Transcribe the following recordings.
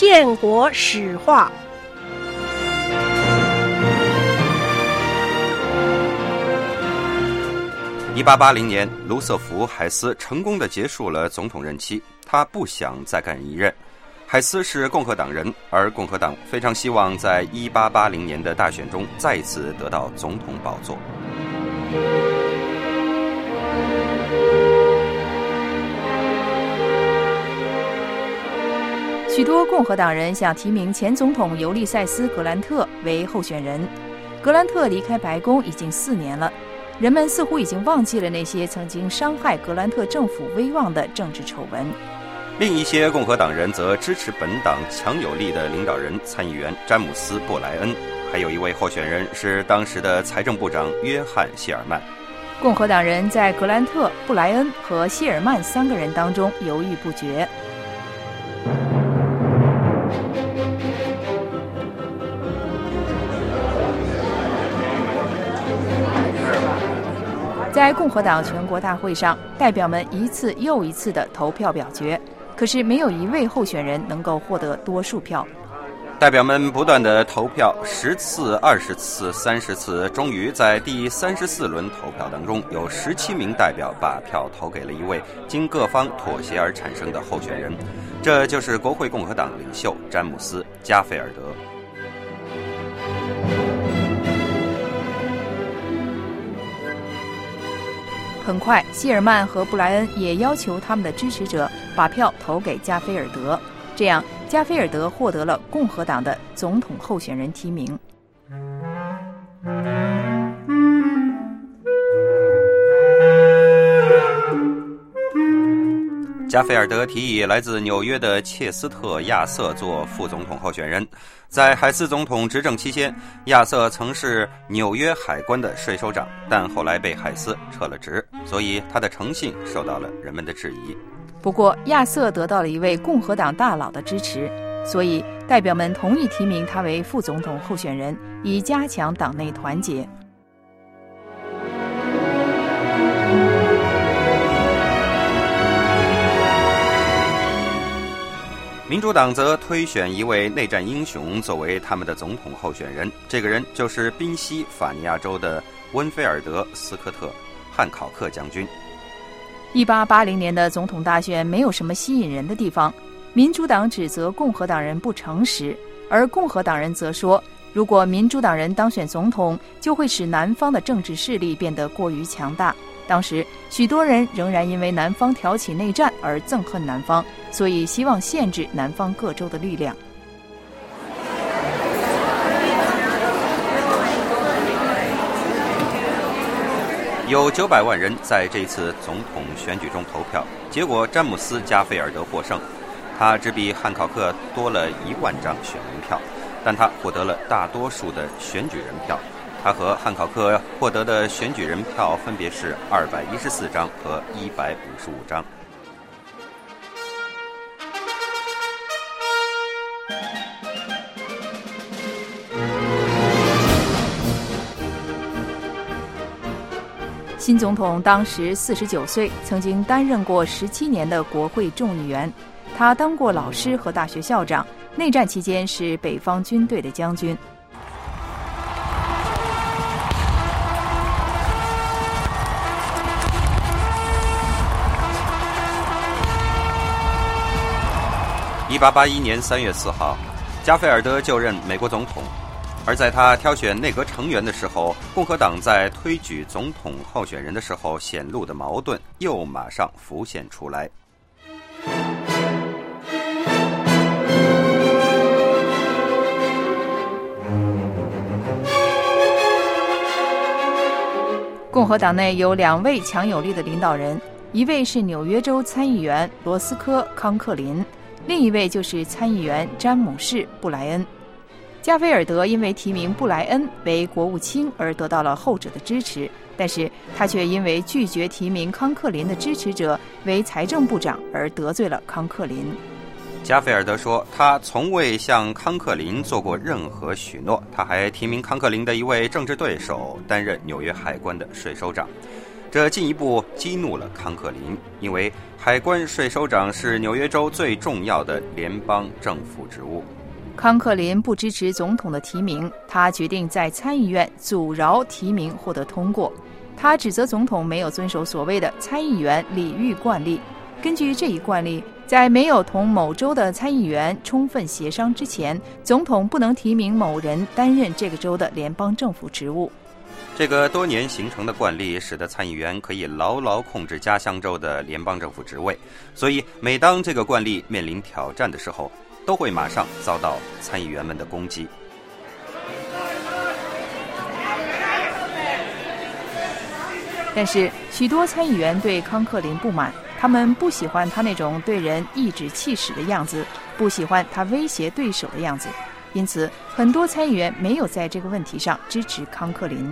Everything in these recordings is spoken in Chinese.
建国史话。 1880年，卢瑟福·海斯成功地结束了总统任期，他不想再干一任。海斯是共和党人，而共和党非常希望在1880年的大选中再一次得到总统宝座。 许多共和党人想提名前总统尤利塞斯·格兰特为候选人。格兰特离开白宫已经4年了，人们似乎已经忘记了那些曾经伤害格兰特政府威望的政治丑闻。 另一些共和党人则支持本党强有力的领导人参议员詹姆斯·布莱恩，还有一位候选人是当时的财政部长约翰·谢尔曼。 共和党人在格兰特、布莱恩和谢尔曼3个人当中犹豫不决。在共和党全国大会上，代表们一次又一次地投票表决，可是没有一位候选人能够获得多数票。 代表们不断地投票，10次、20次、30次，终于在第34轮投票当中，有17名代表把票投给了一位经各方妥协而产生的候选人，这就是国会共和党领袖詹姆斯·加菲尔德。 很快，谢尔曼和布莱恩也要求他们的支持者把票投给加菲尔德，这样加菲尔德获得了共和党的总统候选人提名。 加菲尔德提议来自纽约的切斯特·亚瑟做副总统候选人。在海斯总统执政期间，亚瑟曾是纽约海关的税收长，但后来被海斯撤了职，所以他的诚信受到了人们的质疑。 不过，亚瑟得到了一位共和党大佬的支持，所以代表们同意提名他为副总统候选人，以加强党内团结。 民主党则推选一位内战英雄作为他们的总统候选人，这个人就是宾夕法尼亚州的温菲尔德·斯科特·汉考克将军。 1880年的总统大选没有什么吸引人的地方，民主党指责共和党人不诚实，而共和党人则说，如果民主党人当选总统，就会使南方的政治势力变得过于强大。当时许多人仍然因为南方挑起内战而憎恨南方，所以希望限制南方各州的力量。 有900万人在这一次总统选举中投票，结果詹姆斯·加菲尔德获胜，他只比汉考克多了1万张选民票，但他获得了大多数的选举人票。他和汉考克获得的选举人票分别是214张和155张。 新总统当时49岁，曾经担任过17年的国会众议员。他当过老师和大学校长，内战期间是北方军队的将军。 1881年3月4号，加菲尔德就任美国总统。而在他挑选内阁成员的时候，共和党在推举总统候选人的时候显露的矛盾又马上浮现出来。 共和党内有2位强有力的领导人，一位是纽约州参议员罗斯科·康克林，另一位就是参议员詹姆士·布莱恩。加菲尔德因为提名布莱恩为国务卿而得到了后者的支持，但是他却因为拒绝提名康克林的支持者为财政部长而得罪了康克林。 加菲尔德说，他从未向康克林做过任何许诺，他还提名康克林的一位政治对手担任纽约海关的税收长。 这进一步激怒了康克林，因为海关税收长是纽约州最重要的联邦政府职务。 康克林不支持总统的提名，他决定在参议院阻挠提名获得通过。他指责总统没有遵守所谓的参议员礼遇惯例。根据这一惯例，在没有同某州的参议员充分协商之前，总统不能提名某人担任这个州的联邦政府职务。 这个多年形成的惯例使得参议员可以牢牢控制家乡州的联邦政府职位，所以每当这个惯例面临挑战的时候，都会马上遭到参议员们的攻击。 但是许多参议员对康克林不满，他们不喜欢他那种对人颐指气使的样子，不喜欢他威胁对手的样子，因此很多参议员没有在这个问题上支持康克林。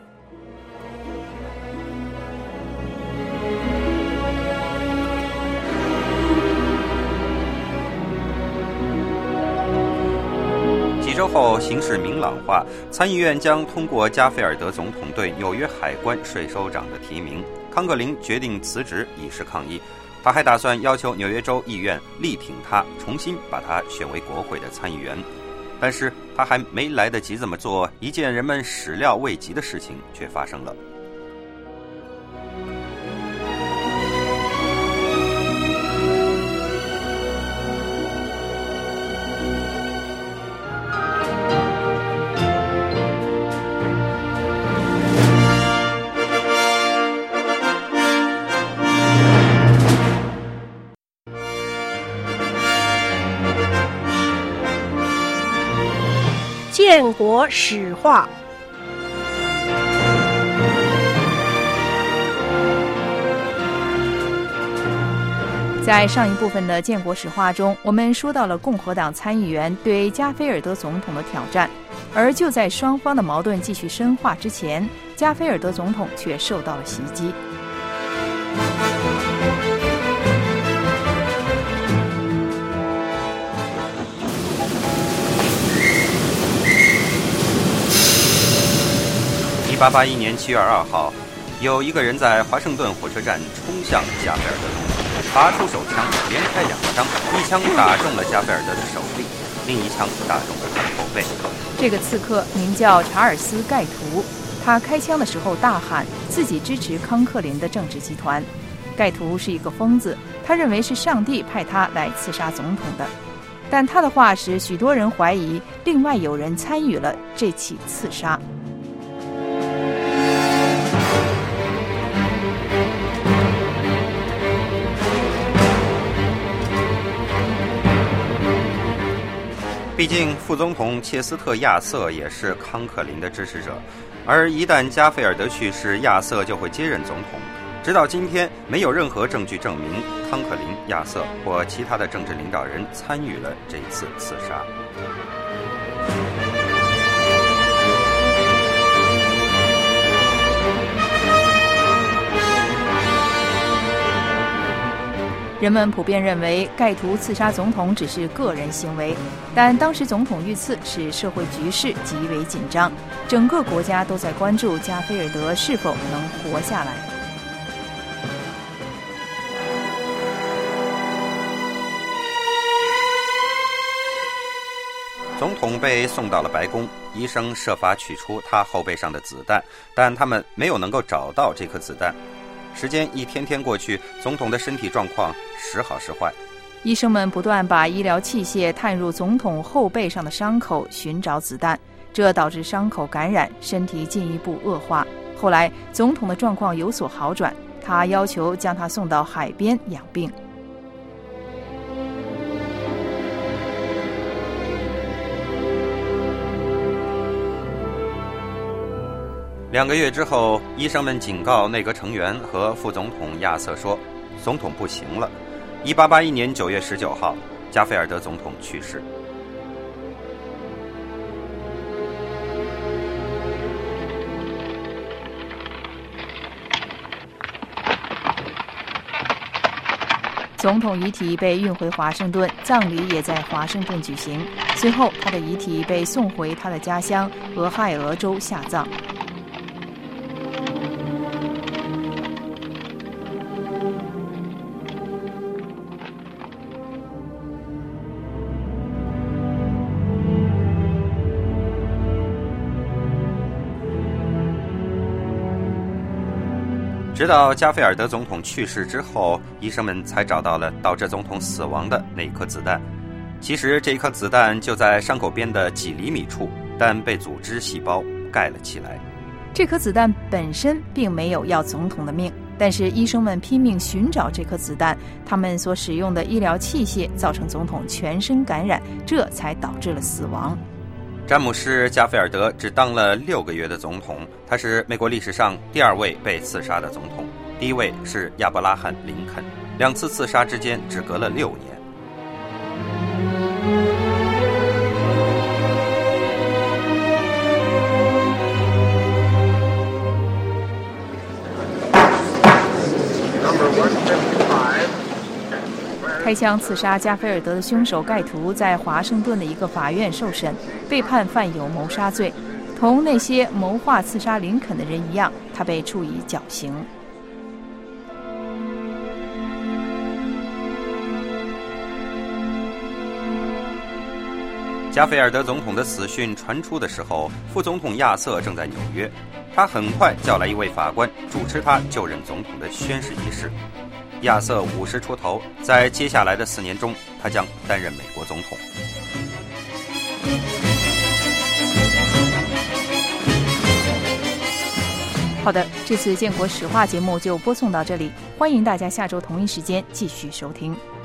几周后，形势明朗化，参议院将通过加菲尔德总统对纽约海关税收长的提名。康克林决定辞职以示抗议，他还打算要求纽约州议院力挺他，重新把他选为国会的参议员。但是他还没来得及这么做，一件人们始料未及的事情却发生了。 建国史话。 在上一部分的建国史话中，我们说到了共和党参议员对加菲尔德总统的挑战，而就在双方的矛盾继续深化之前，加菲尔德总统却受到了袭击。 1881年7月2号，有一个人在华盛顿火车站冲向加菲尔德总统，拔出手枪，连开2枪，一枪打中了加菲尔德的手臂，另一枪打中了他的后背。 这个刺客名叫查尔斯·盖图，他开枪的时候大喊自己支持康克林的政治集团。盖图是一个疯子，他认为是上帝派他来刺杀总统的，但他的话使许多人怀疑另外有人参与了这起刺杀。 毕竟副总统切斯特·亚瑟也是康克林的支持者，而一旦加菲尔德去世，亚瑟就会接任总统。直到今天，没有任何证据证明康克林、亚瑟或其他的政治领导人参与了这次刺杀。 人们普遍认为盖图刺杀总统只是个人行为，但当时总统遇刺使社会局势极为紧张，整个国家都在关注加菲尔德是否能活下来。 总统被送到了白宫，医生设法取出他后背上的子弹，但他们没有能够找到这颗子弹。时间一天天过去，总统的身体状况时好时坏。 医生们不断把医疗器械探入总统后背上的伤口寻找子弹，这导致伤口感染，身体进一步恶化。后来总统的状况有所好转，他要求将他送到海边养病。 2个月之后，医生们警告内阁成员和副总统亚瑟说，总统不行了。1881年9月19号，加菲尔德总统去世。 总统遗体被运回华盛顿，葬礼也在华盛顿举行。随后，他的遗体被送回他的家乡俄亥俄州下葬。 直到加菲尔德总统去世之后，医生们才找到了导致总统死亡的那一颗子弹。其实这一颗子弹就在伤口边的几厘米处，但被组织细胞盖了起来。 这颗子弹本身并没有要总统的命，但是医生们拼命寻找这颗子弹，他们所使用的医疗器械造成总统全身感染，这才导致了死亡。 詹姆士·加菲尔德只当了6个月的总统，他是美国历史上第2位被刺杀的总统，第1位是亚伯拉罕·林肯，2次刺杀之间只隔了6年。 开枪刺杀加菲尔德的凶手盖图在华盛顿的一个法院受审，被判犯有谋杀罪。同那些谋划刺杀林肯的人一样，他被处以绞刑。 加菲尔德总统的死讯传出的时候，副总统亚瑟正在纽约，他很快叫来一位法官主持他就任总统的宣誓仪式。亚瑟50出头，在接下来的4年中，他将担任美国总统。 好的，这次建国史话节目就播送到这里，欢迎大家下周同一时间继续收听。